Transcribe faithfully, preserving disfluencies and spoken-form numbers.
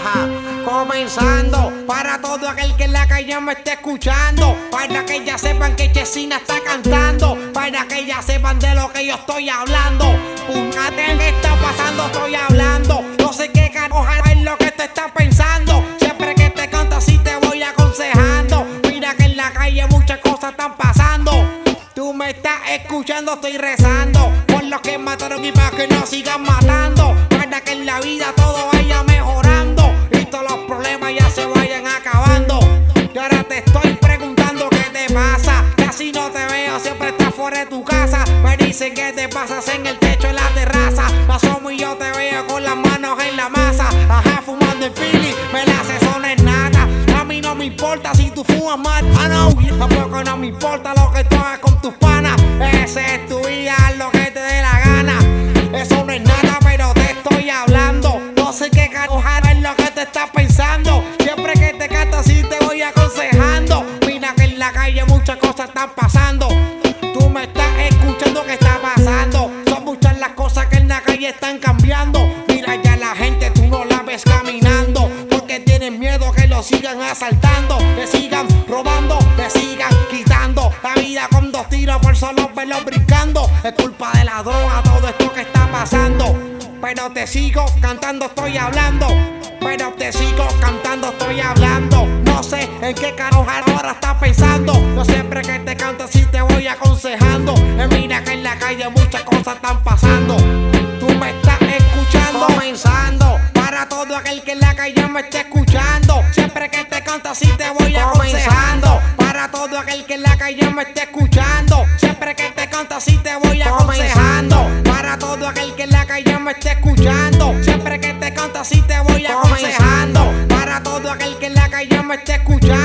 Ajá, comenzando para todo aquel que en la calle me esté escuchando, para que ya sepan que Chesina está cantando, para que ya sepan de lo que yo estoy hablando. Fíjate qué está pasando, estoy hablando. No sé qué carajo es lo que te estás pensando. Siempre que te canto así te voy aconsejando. Mira que en la calle muchas cosas están pasando. Tú me estás escuchando, estoy rezando por los que mataron y para que no sigan matando, para que en la vida todo vaya mejorando y todos los problemas ya se vayan acabando. Y ahora te estoy preguntando qué te pasa, casi no te veo, siempre estás fuera de tu casa. Me dicen que te pasas en el techo, en la terraza. Paso y yo te veo con las manos en la masa. Ajá, fumando en Philly, me la hace sonar nata. A mí no me importa si tú fumas mal, ah no. Tampoco no me importa lo que tú hagas con tus panas. Ese es tu vida, haz lo que te dé la gana. Eso no es nada, pero te estoy hablando. No sé qué carajo es lo que te estás pensando. Siempre que te canto así te voy aconsejando. Mira que en la calle muchas cosas están pasando. Tú me estás escuchando, ¿qué está pasando? Son muchas las cosas que en la calle están cambiando. Mira ya la gente, tú no la ves caminando, porque tienen miedo que lo sigan asaltando, que sigan robando, que sigan quitando la vida con dos tiros por solo verlos brincando. Es culpa de la droga todo esto que está pasando. Pero te sigo cantando, estoy hablando. Pero te sigo cantando, estoy hablando. No sé en qué carajo ahora estás pensando. Yo siempre que te canto así te voy aconsejando. Eh, mira que en la calle muchas cosas están pasando. Tú me estás escuchando, comenzando para todo aquel que en la calle me esté escuchando. Siempre que te canto así te voy aconsejando. Para todo aquel que en la calle me esté escuchando. Siempre que te canto así te voy aconsejando. Para todo aquel que en la calle me esté escuchando. Siempre que te canto así te voy aconsejando. Para todo aquel que en la calle me esté escuchando.